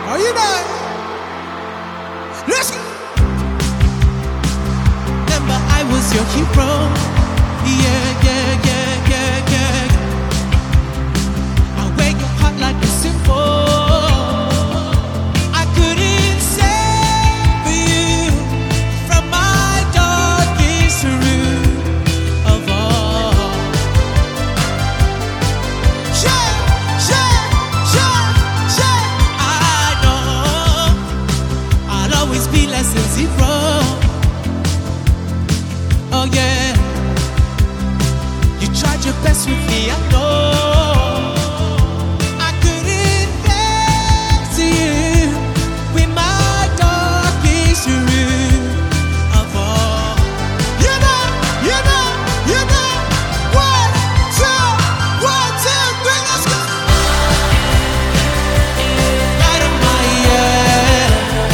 Are you not? Let's go. Remember, I was your hero. Yeah, yeah, yeah, yeah, yeah. I wear your heart like a symbol. I couldn't save you from my darkest room of all. Share, share, share, share. I know I'll always be less than zero. Oh yeah, you tried your best with me, I know. I couldn't get to you with my darkest room of all. You know, you know, you know. 1, 2, 3, let's go. Out of my head.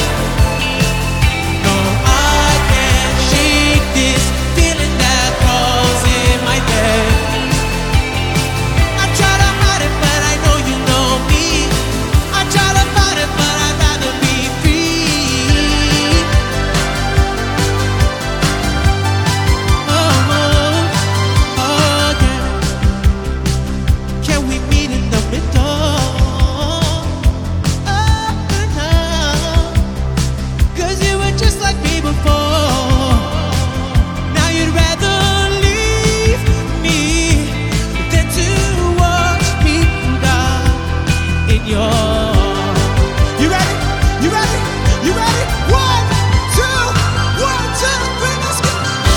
No, I can't shake this feeling that crawls in my bed. I try to hide it, but I know you know me. I try to fight it, but I'd rather be free. Oh, yeah. Can we meet in the middle? Oh, no. 'Cause you were just like me before. Now you'd rather leave me than to watch me die in your. You ready? You ready? You ready? 1, 2, 3, let's go.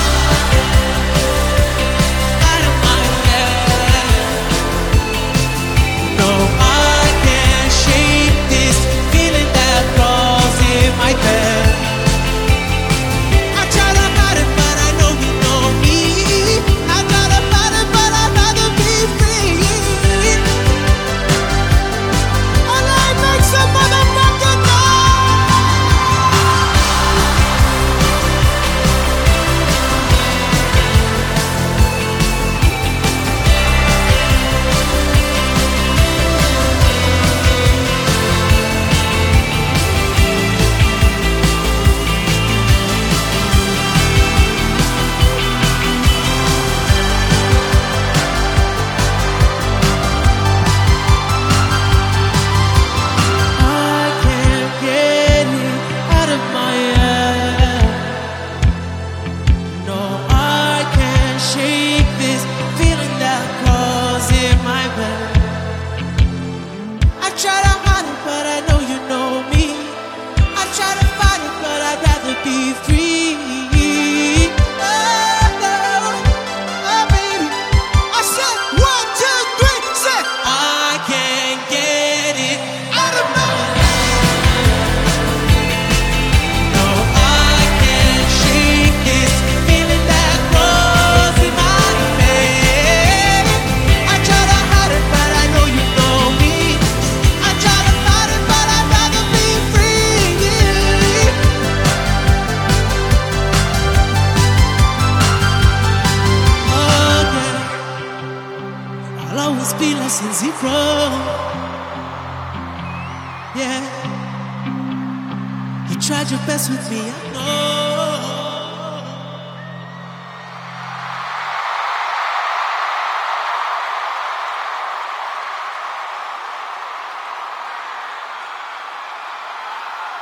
Out of my head. No, I can't shake this feeling that crawls in my bed. I try to hide it, but I know you know me. I try to fight it, but I'd rather be free. All I make some motherfucking I can't get it out of my head. No, I can't shake this feeling that crawls in my bed. I try to hide it, but I know you know me. I try to fight it, but I'd rather be free. Oh, no. Oh, baby. I said 1, 2, 3, said I can't get it out of my head. No, I can't shake this feeling that grows in my bed. I try to hide it, but I know you know me. I try to fight it, but I'd rather be free. Oh yeah, I'll always be less than zero. Yeah, you tried your best with me, I know.